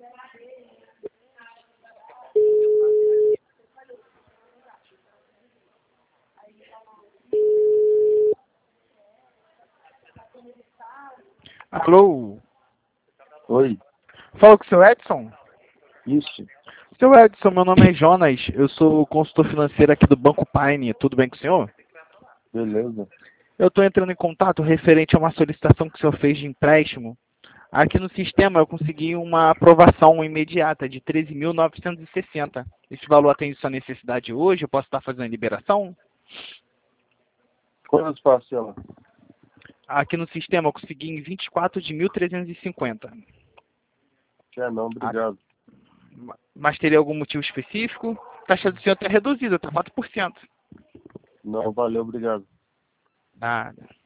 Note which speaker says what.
Speaker 1: Alô?
Speaker 2: Oi,
Speaker 1: Fala com o seu Edson?
Speaker 2: isso,
Speaker 1: Seu Edson, meu nome é Jonas, eu sou consultor financeiro aqui do Banco Paine, tudo bem com o senhor?
Speaker 2: beleza.
Speaker 1: Eu estou entrando em contato referente a uma solicitação que o senhor fez de empréstimo. Aqui no sistema eu consegui uma aprovação imediata de 13.960. Esse valor atende sua necessidade hoje? Eu posso estar fazendo a liberação?
Speaker 2: Quantas parcelas?
Speaker 1: Aqui no sistema eu consegui em 24 de 1.350.
Speaker 2: Quer não, obrigado.
Speaker 1: Mas teria algum motivo específico? A taxa do senhor está reduzida, está 4%.
Speaker 2: Não, valeu, obrigado.
Speaker 1: Nada.